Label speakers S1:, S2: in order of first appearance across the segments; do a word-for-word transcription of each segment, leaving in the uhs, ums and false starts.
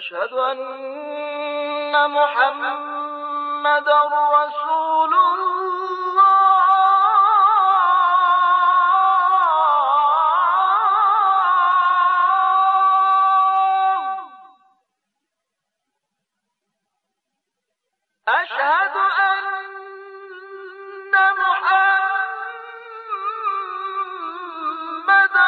S1: أشهد أن محمدًا رسول الله. أشهد أن محمدًا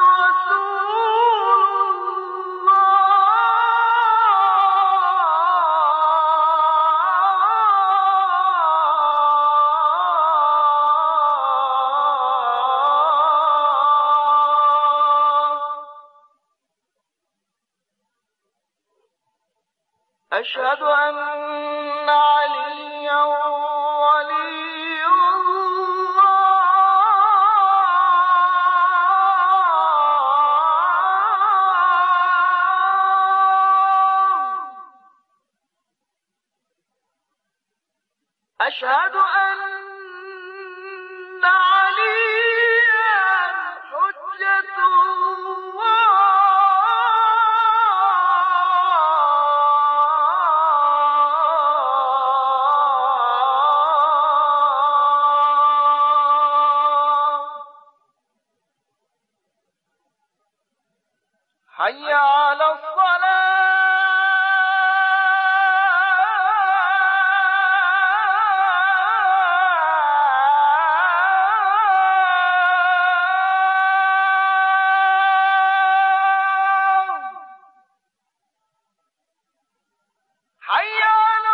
S1: أشهد أن عليا ولي الله. أشهد أن عليا حجة الله. حي على الصلاة. حي على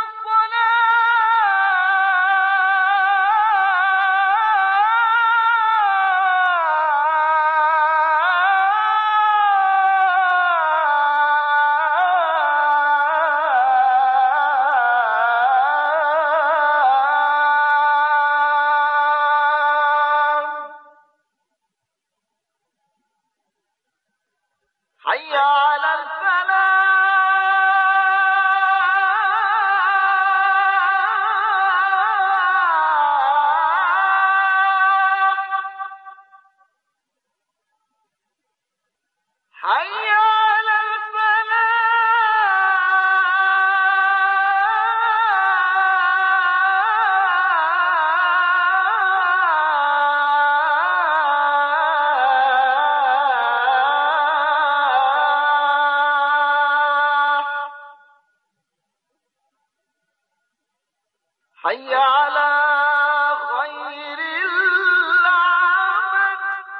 S1: حي على الفلاح. حي على حي على خير العمل.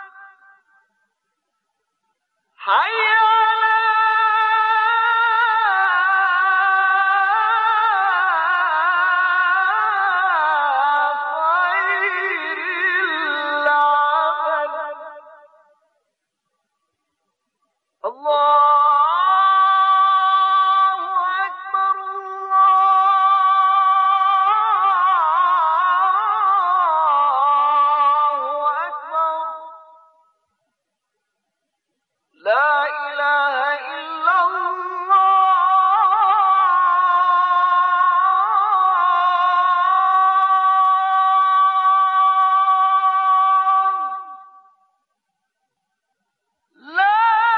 S1: حي على خير العمل. الله لا إله إلا الله. لا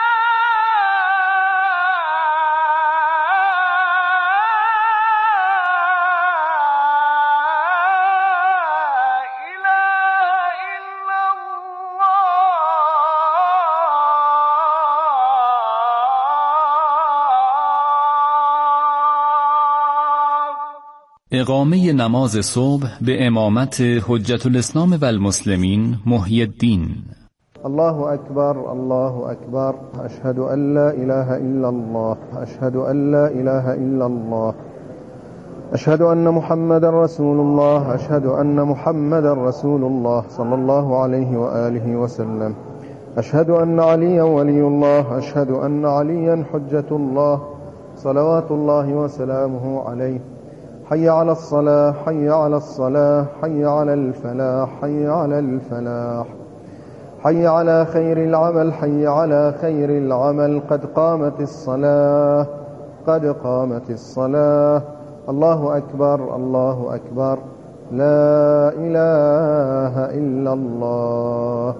S2: اقامه نماز صبح به امامت حجة الاسلام و المسلمین محی الدین.
S3: الله أكبر الله أكبر. أشهد أن لا إله إلا الله. أشهد أن لا إله إلا الله. أشهد أن محمد رسول الله. أشهد أن محمد رسول الله صلى الله عليه وآله وسلم. أشهد أن عليا ولي الله. أشهد أن عليا حجة الله صلوات الله وسلامه عليه. حي على الصلاة حي على الصلاة حي على الفلاح حي على الفلاح. حي على خير العمل حي على خير العمل. قد قامت الصلاة قد قامت الصلاة. الله أكبر الله أكبر. لا إله إلا الله.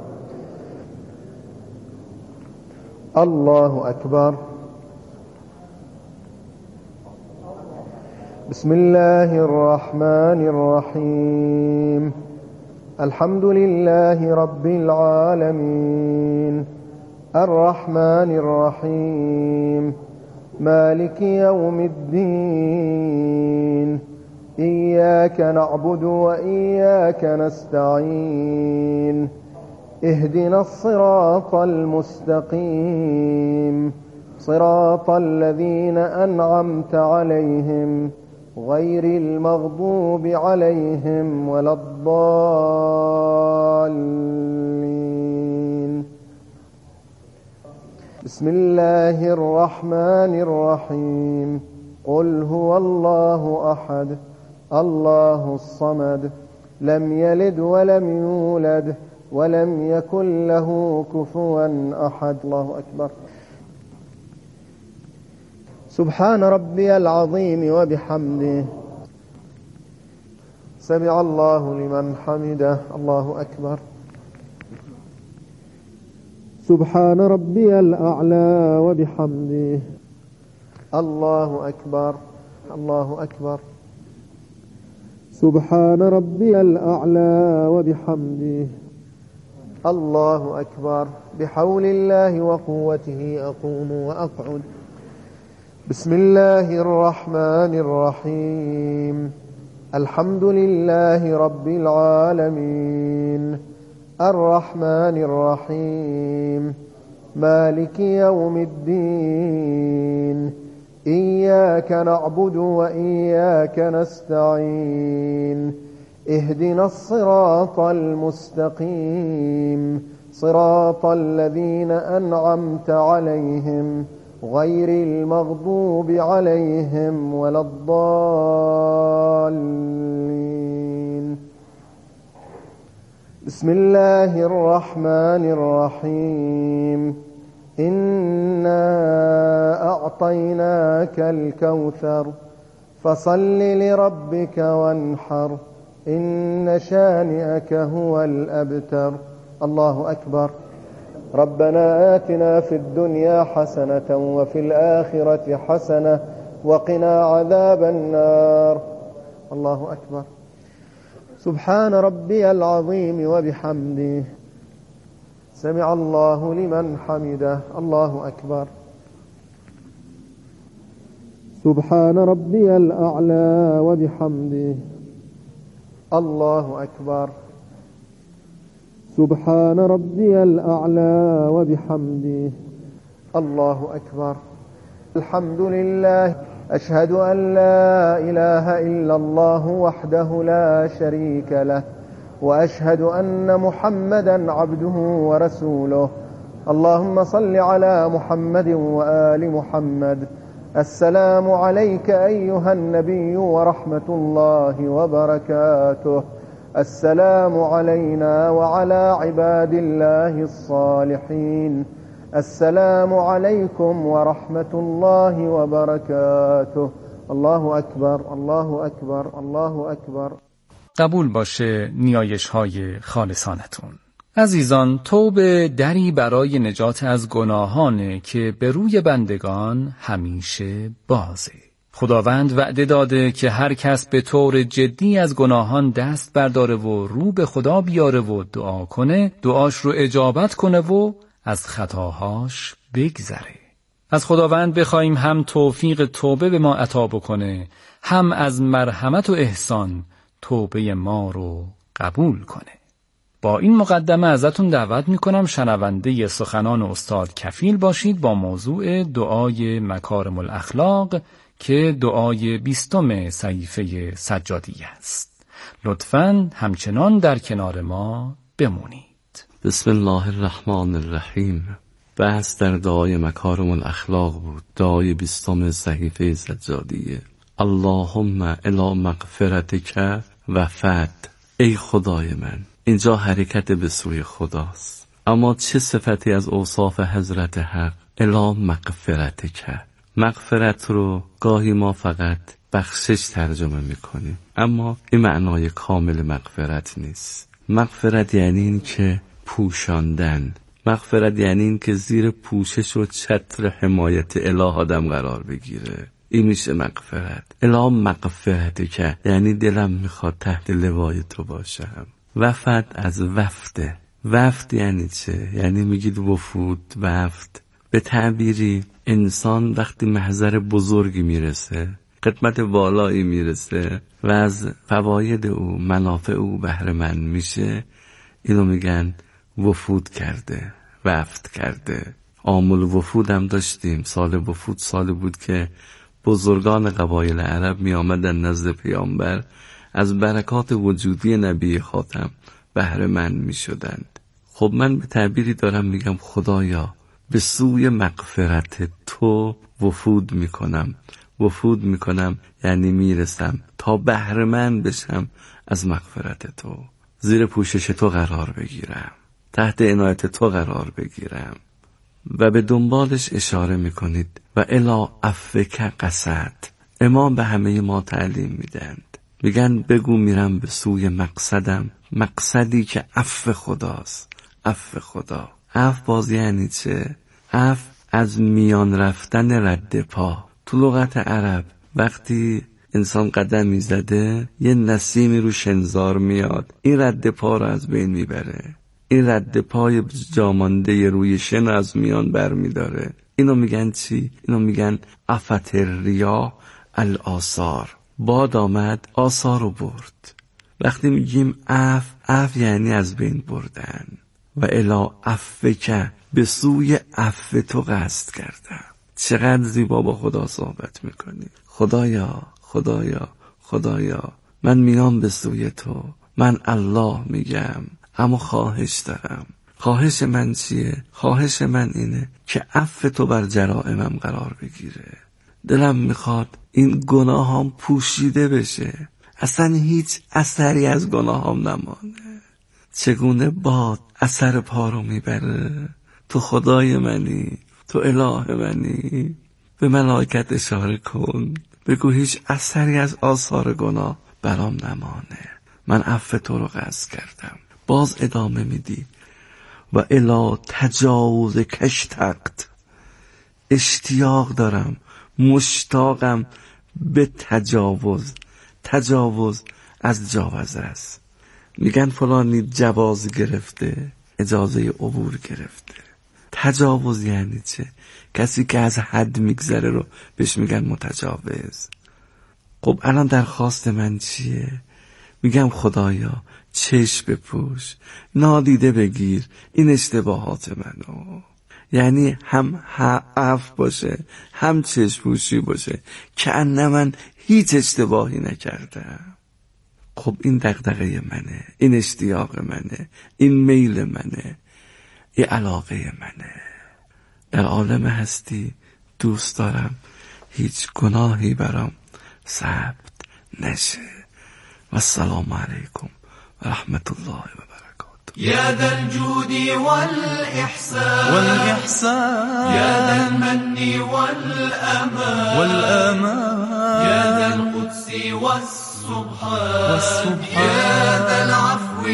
S3: الله أكبر. بسم الله الرحمن الرحيم الحمد لله رب العالمين الرحمن الرحيم مالك يوم الدين إياك نعبد وإياك نستعين اهدنا الصراط المستقيم صراط الذين أنعمت عليهم غير المغضوب عليهم ولا الضالين بسم الله الرحمن الرحيم قل هو الله أحد الله الصمد لم يلد ولم يولد ولم يكن له كفوا أحد. الله أكبر. سبحان ربي العظيم وبحمده سمع الله لمن حمده. الله أكبر. سبحان ربي الأعلى وبحمده. الله أكبر. الله أكبر. سبحان ربي الأعلى وبحمده. الله أكبر. بحول الله وقوته أقوم وأقعد. بسم الله الرحمن الرحيم الحمد لله رب العالمين الرحمن الرحيم مالك يوم الدين إياك نعبد وإياك نستعين اهدنا الصراط المستقيم صراط الذين أنعمت عليهم غير المغضوب عليهم ولا الضالين. بسم الله الرحمن الرحيم إنا أعطيناك الكوثر فصل لربك وانحر إن شانئك هو الأبتر. الله أكبر. ربنا آتنا في الدنيا حسنة وفي الآخرة حسنة وقنا عذاب النار. الله أكبر. سبحان ربي العظيم وبحمده سمع الله لمن حمده. الله أكبر. سبحان ربي الأعلى وبحمده. الله أكبر. سبحان ربي الأعلى وبحمده. الله أكبر. الحمد لله. أشهد أن لا إله إلا الله وحده لا شريك له وأشهد أن محمدا عبده ورسوله. اللهم صل على محمد وآل محمد. السلام عليك أيها النبي ورحمة الله وبركاته. السلام علينا وعلى عباد الله الصالحين. السلام عليكم ورحمة الله وبركاته. الله أكبر. الله أكبر. الله أكبر.
S2: قبول باشه نیایش های خالصانتون. عزیزان، توبه دری برای نجات از گناهانه که به روی بندگان همیشه بازه. خداوند وعده داده که هر کس به طور جدی از گناهان دست برداره و رو به خدا بیاره و دعا کنه، دعاش رو اجابت کنه و از خطاهاش بگذره. از خداوند بخوایم هم توفیق توبه به ما عطا بکنه، هم از مرحمت و احسان توبه ما رو قبول کنه. با این مقدمه ازتون دعوت میکنم شنونده سخنان استاد کفیل باشید با موضوع دعای مکارم الاخلاق که دعای بیستم صحیفه سجادیه است. لطفاً همچنان در کنار ما بمونید.
S4: بسم الله الرحمن الرحیم. بحث در دعای مکارم الاخلاق بود، دعای بیستم صحیفه سجادیه. اللهم الی مغفرتک و فد. ای خدای من. اینجا حرکت به سوی خداست، اما چه صفتی از اوصاف حضرت حق؟ الی مغفرتک. مغفرت رو گاهی ما فقط بخشش ترجمه میکنیم، اما این معنای کامل مغفرت نیست. مغفرت یعنی این که پوشاندن، مغفرت یعنی این که زیر پوشش و چتر حمایت اله آدم قرار بگیره. این میشه مغفرت. الا مغفرت که یعنی دلم میخواد تحت لوای تو باشم. وفد از وفده. وفد یعنی چه؟ یعنی میگید وفود، وفد. به تعبیری انسان وقتی محضر بزرگی میرسه، خدمت بالایی میرسه و از فواید او، منافع او بهره مند میشه، اینو میگن وفود کرده، وفد کرده. عامل وفود هم داشتیم. سال وفود سال بود که بزرگان قبایل عرب می آمدن نزد پیامبر، از برکات وجودی نبی خاتم بهره مند می شدند. خب من به تعبیری دارم میگم خدایا به سوی مغفرت تو وفود می کنم. وفود می کنم یعنی میرسم تا بهره مند بشم از مغفرت تو، زیر پوشش تو قرار بگیرم، تحت عنایت تو قرار بگیرم. و به دنبالش اشاره میکنید و الا عفوک قصد. امام به همه ما تعلیم میدند، میگن بگو میرم به سوی مقصدم، مقصدی که عفو خداست. عفو خدا. عفو باز یعنی چه؟ عفو از میان رفتن رد پا. تو لغت عرب وقتی انسان قدم میزده یه نسیمی رو شنزار میاد، این رد پا رو از بین میبره. این رد پای جامانده روی شن از میان بر میداره. اینو میگن چی؟ اینو میگن عفت الریاح الآثار. باد آمد آثار رو برد. وقتی میگیم عفو، عفو یعنی از بین بردن. و الا عفوک، به سوی عفو تو قصد کردم. چقدر زیبا با خدا صحبت میکنی. خدایا خدایا خدایا من میام به سوی تو، من الله میگم، اما خواهش دارم. خواهش من چیه؟ خواهش من اینه که عفو تو بر جرائمم قرار بگیره. دلم میخواد این گناهام پوشیده بشه، اصلا هیچ اثری از گناهام نمانه. چگونه باد اثر پا رو میبره؟ تو خدای منی، تو اله منی. به ملائکت اشاره کن، بگو هیچ اثری از آثار گناه برام نمانه. من عفو تو رو قصد کردم. باز ادامه میدی و الا تجاوز کشتقت. اشتیاق دارم، مشتاقم به تجاوز. تجاوز از جاوزه است. میگن فلانی جواز گرفته، اجازه عبور گرفته. تجاوز یعنی چه؟ کسی که از حد میگذره رو بهش میگن متجاوز. خب الان درخواست من چیه؟ میگم خدایا چشم بپوش، نادیده بگیر این اشتباهات منو. یعنی هم عفو باشه، هم چشم پوشی باشه، که ان من هیچ اشتباهی نکردم. خب این دغدغه منه، این اشتیاق منه، این میل منه، این علاقه منه. در عالم هستی دوست دارم هیچ گناهی برام ثبت نشه. و السلام علیکم و رحمت الله و برکاته.
S5: یا ذا الجود والإحسان
S6: والإحسان
S5: یا ذا المن والأمان
S6: والأمان
S5: یا ذا القدس والسبحان
S6: والسبحان
S5: یا ذا العفو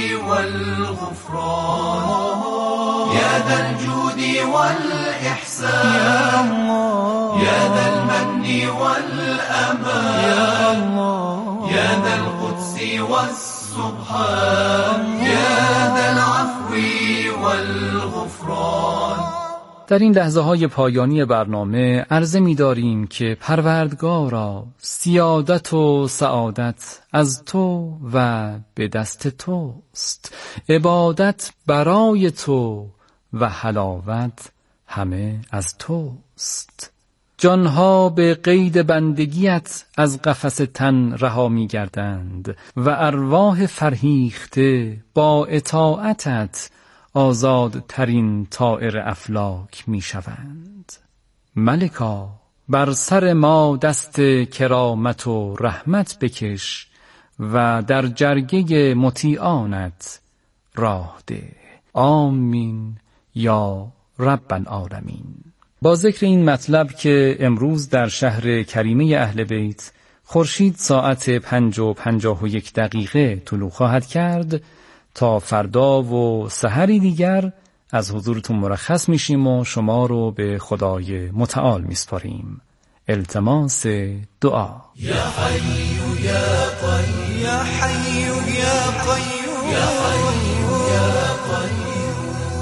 S5: والغفران یا ذا الجود والإحسان
S6: يا الله
S5: يا ذا المن والأمان
S6: يا الله
S5: يا ذا القدس والسبحان يا ذا العفو والغفران.
S2: در این لحظه های پایانی برنامه عرضه می داریم که پروردگارا سیادت و سعادت از تو و به دست توست، عبادت برای تو و حلاوت همه از توست. جانها به قید بندگیت از قفس تن رها می گردند و ارواح فرهیخته با اطاعتت آزادترین طائر افلاک می شوند. ملکا بر سر ما دست کرامت و رحمت بکش و در جرگه مطیعانت راه ده. آمین یا رب العالمین. با ذکر این مطلب که امروز در شهر کریمه اهل بیت خورشید ساعت پنج و پنجاه و یک دقیقه طلوع خواهد کرد، تا فردا و سحری دیگر از حضورتون مرخص میشیم و شما رو به خدای متعال میسپاریم. التماس دعا.
S5: يا حي يا قيوم
S6: يا حي يا قيوم
S5: يا حي يا قيوم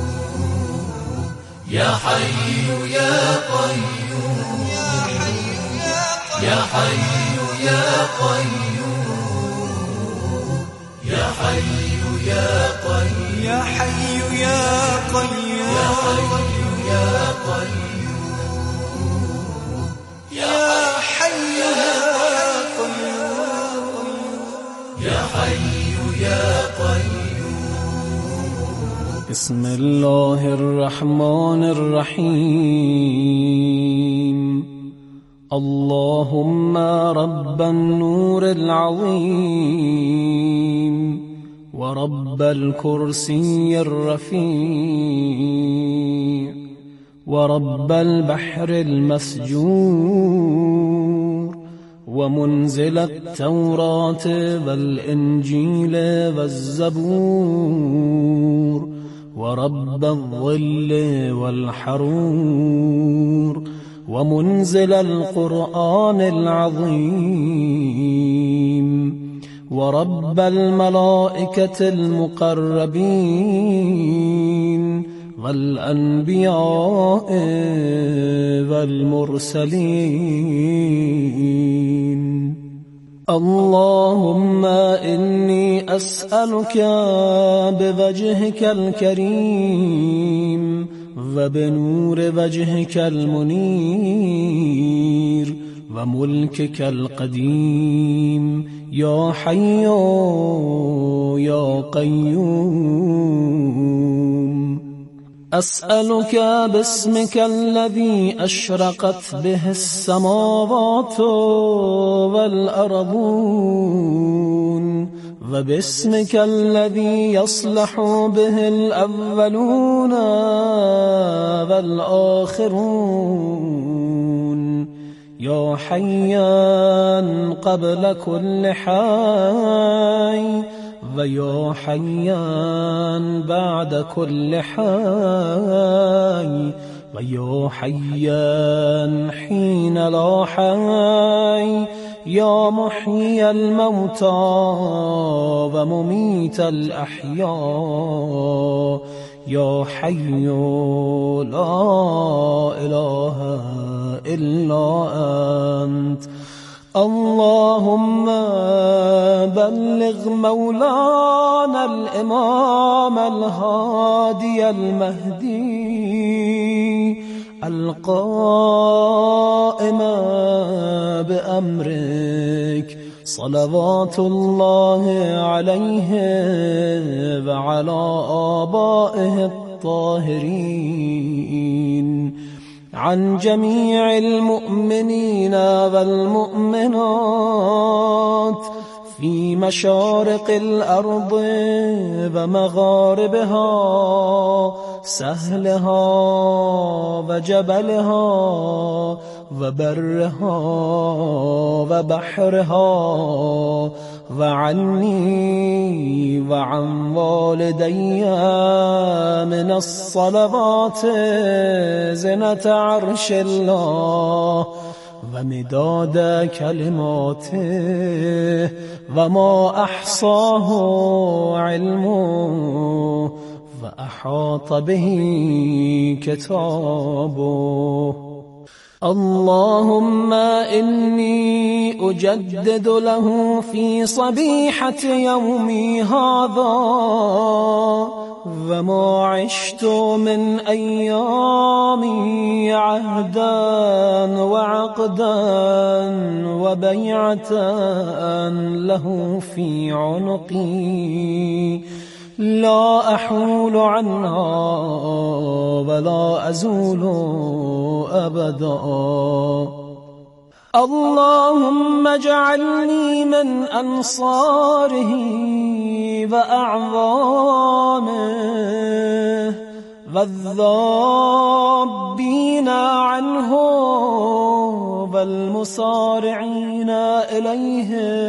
S5: يا حي يا قيوم يا حي يا قيوم يا حي يا قيوم
S6: يا حي يا قيوم
S5: يا حي يا قيوم
S6: يا حي يا قيوم
S5: يا حي يا قيوم.
S7: بسم الله الرحمن الرحيم. اللهم رب النور العظيم ورب الكرسي الرفيع ورب البحر المسجور ومنزل التوراة والإنجيل والزبور ورب الظل والحرور ومنزل القرآن العظيم ورب الملائكة المقربين والأنبياء والمرسلين. اللهم إني أسألك بوجهك الكريم وبنور وجهك المنير وملكك القديم يا حي يا قيوم. أسألك باسمك الذي أشرقت به السماوات والأرضون وباسمك الذي يصلح به الأولون والآخرون يا حيان قبل كل حي ويا حيان بعد كل حي ويا حيان حين لا حي يا محيي الموتى ومميت الأحياء يا حي لا إله إلا أنت. اللهم بلغ مولانا الإمام الهادي المهدي القائم بأمرك صلوات الله عليه وعلى آبائه الطاهرين عن جميع المؤمنين والمؤمنات في مشارق الأرض ومغاربها سهلها وجبلها وبرها وبحرها وعني وعن والدي من الصلوات زنة عرش الله ومداد كلماته وما أحصاه علمه وأحاط به كتابه. اللهم إني أجدد له في صبيحة يومي هذا وما عشت من أيامي عهدا وعقدا وبيعة له في عنقي لا أحول عنها ولا أزول أبدا. اللهم اجعلني من أنصاره وأعوانه والذابين عنه والمسارعين إليه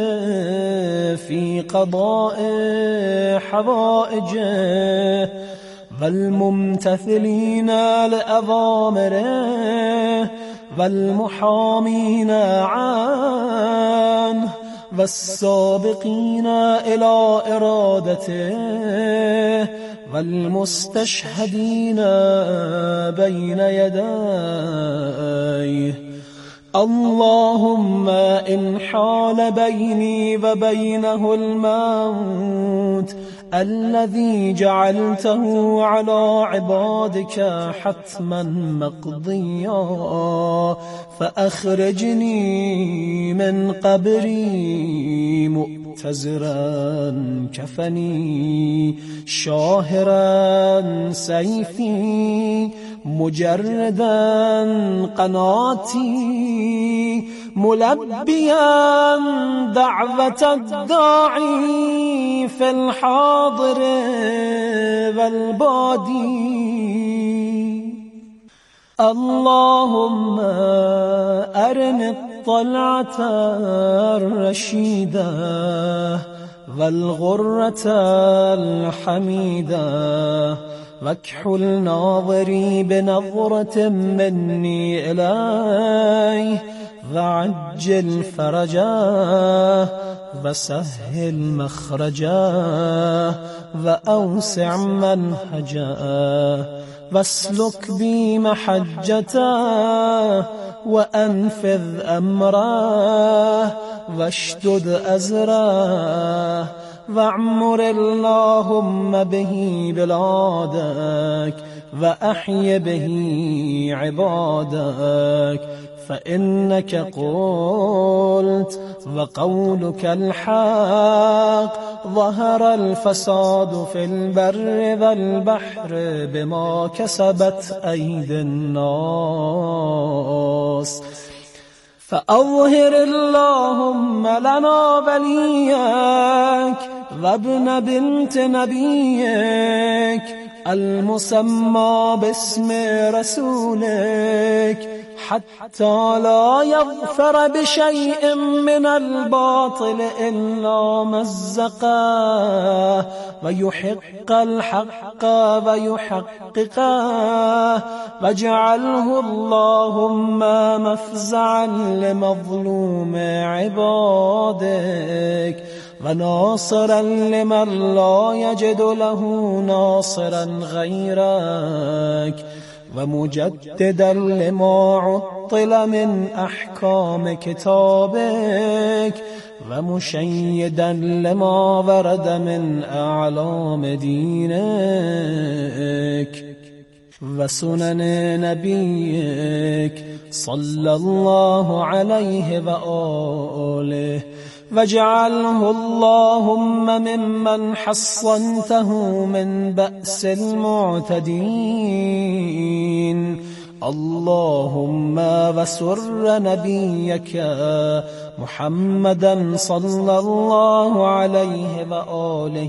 S7: في قضاء حوائجه والممتثلين لأوامره والمحامين عنه والسابقين إلى إرادته والمستشهدين بين يديه. اللهم إن حال بيني وبينه الموت الذي جعلته على عبادك حتما مقضيا فأخرجني من قبري مؤتزرا كفني شاهرا سيفي مجردا قناتي ملبيا دعوة الداعي في الحاضر والبادي. اللهم أرني الطلعة الرشيدة والغرة الحميدة واكحل ناظري بنظرة مني إليه وعجل فرجاه وسهل مخرجاه وأوسع منهجاه واسلك بي محجته وأنفذ أمره واشدد أزره واعمر اللهم به بلادك وأحي به عبادك فإنك قلت وقولك الحق ظهر الفساد في البر والبحر بما كسبت أيدي الناس فأظهر اللهم لنا وليك وابن بنت نبيك المسمى باسم رسولك حتى لا يظفر بشيء من الباطل إلا مزقه ويحق الحق ويحققه واجعله اللهم مفزعا لمظلوم عبادك وناصرا لمن لا يجد له ناصرا غيرك ومجددا لما عطل من أحكام كتابك ومشيدا لما ورد من أعلام دينك وسنن نبيك صلى الله عليه وآله واجعله اللهم ممن حصنته من بأس المعتدين. اللهم وسر نبيك محمدا صلى الله عليه وآله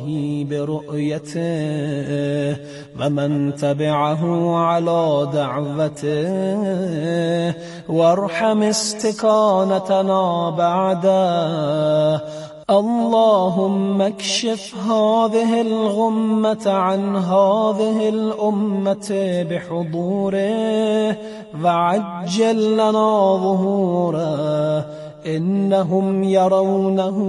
S7: برؤيته ومن تبعه على دعوته وارحم استكانتنا بعده. اللهم اكشف هذه الغمة عن هذه الأمة بحضوره وعجل لنا ظهوره إنهم يرونه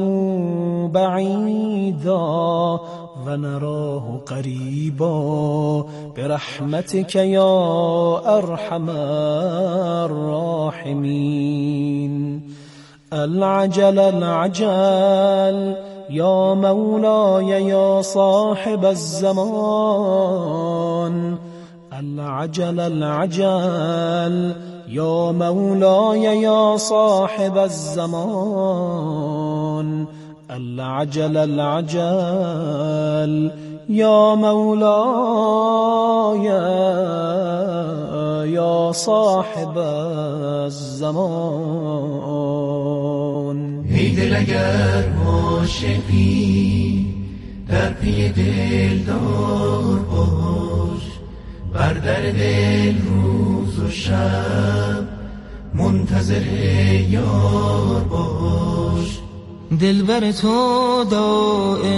S7: بعيدا ونراه قريبا برحمتك يا أرحم الراحمين. العجل العجل يا مولاي يا صاحب الزمان. العجل العجل يا مولاي يا صاحب الزمان. العجل العجل يا مولاي يا صاحب الزمان.
S5: ای دل اگر عاشقی در پی دلدار باش، بر در دل روز و شب منتظر یار باش.
S8: دلبر تو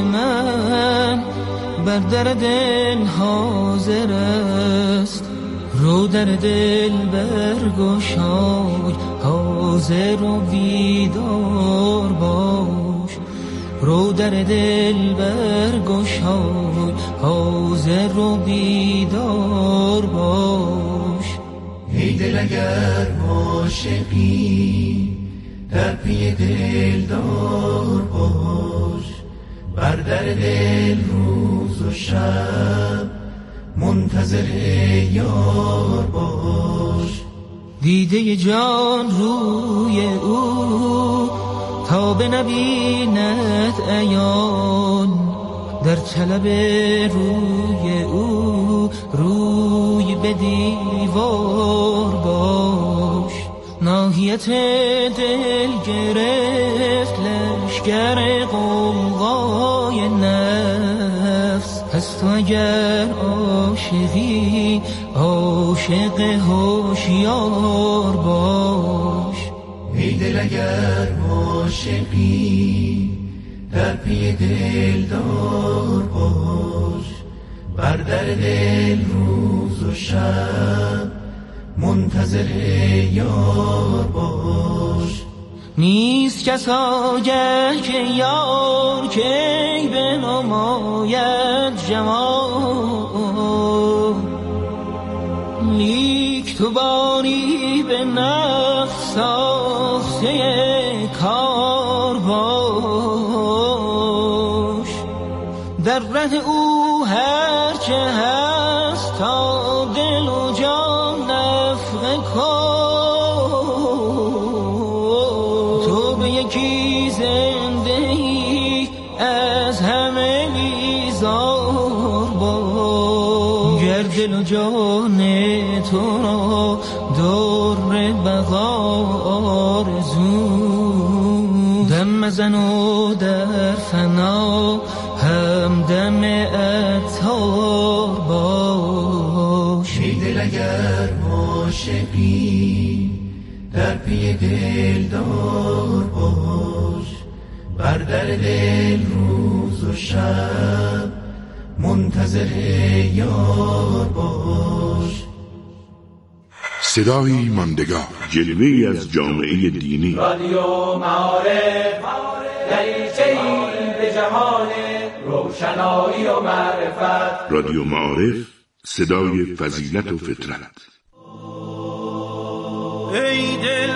S8: دائما بر در دل حاضر است، رو در دل برگشای، حاضر و بیدار باش. رو در دل برگشای، حاضر و بیدار باش.
S5: ای دل اگر عاشقی در پی دلدار باش، بر در دل روز و شب منتظر یار باش.
S8: دیده جان روی او تا بنبیند عیان، در طلب روی او روی به دیوار باش. ناحیت دل گرفت لشگر غوغای نفس، پس تو اگر عاشقی عاشق هوشیار باش.
S5: ای دل اگر عاشقی در پی دلدار باش، بر در دل روز و شب منتظر یار باش.
S8: نیست کس آگه که یار کی بنماید جمال، لیک تو باری به نفس ساخته کار باش. در ره او هر چه هست تا دل و جان نفخ کن، تو به یکی زنده ای از همه بیزار باش. گر دل و جان تو را در بقا آرزو، دم مزن و در فنا همدم عطار باش.
S5: ای دل اگر عاشقی در پی دلدار باش، بر در دل روز و شب منتظر یار باش.
S9: صدای ماندگار، جلوه‌ای از جامعه دینی.
S10: رادیو معارف، دریچه‌ای به جهان روشنایی و معرفت.
S9: رادیو معارف، صدای فضیلت و فطرت.
S6: ای دل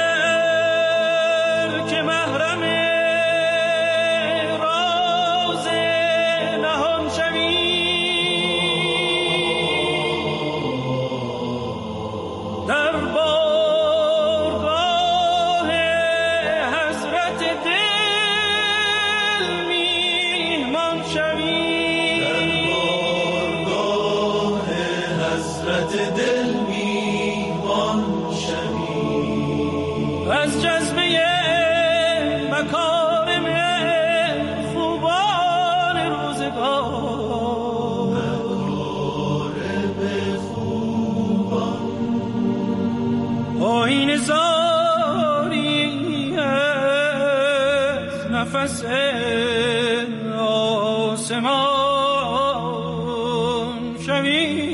S6: اگر که محرم راز نهان شوی، در بارگاه حضرت دل میهمان شوی، در بارگاه حضرت دل میهمان شوی. از جذبه مکارم خوبان روزگار، مکارم خوبان آیین زاری از نفس آسمان شوی.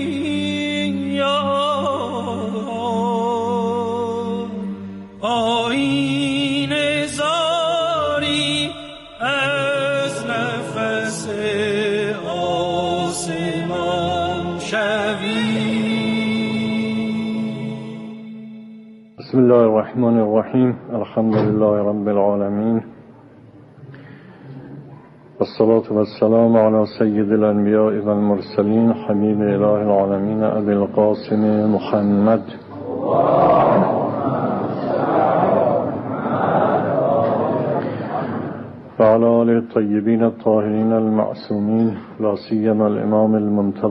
S6: آیین زاری از نفس آسمان شوی.
S3: بسم الله الرحمن الرحیم. الحمد لله رب العالمین، والصلاة والسلام على سید الانبیاء والمرسلین، حبیب اله العالمین ابی القاسم محمد. وعلى آله الطيبين الطاهرين المعصومين، لا سيما الإمام المنتظر